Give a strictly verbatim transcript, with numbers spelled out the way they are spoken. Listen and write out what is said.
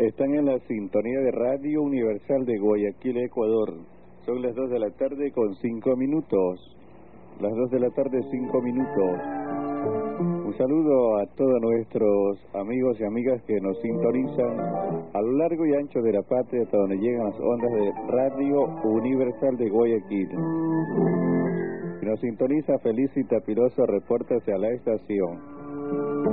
Están en la sintonía de Radio Universal de Guayaquil, Ecuador. Son las dos de la tarde con cinco minutos. Las dos de la tarde, cinco minutos. Un saludo a todos nuestros amigos y amigas que nos sintonizan a lo largo y ancho de la patria, hasta donde llegan las ondas de Radio Universal de Guayaquil. Si nos sintoniza, feliz y tapiroso, repórtase a la estación.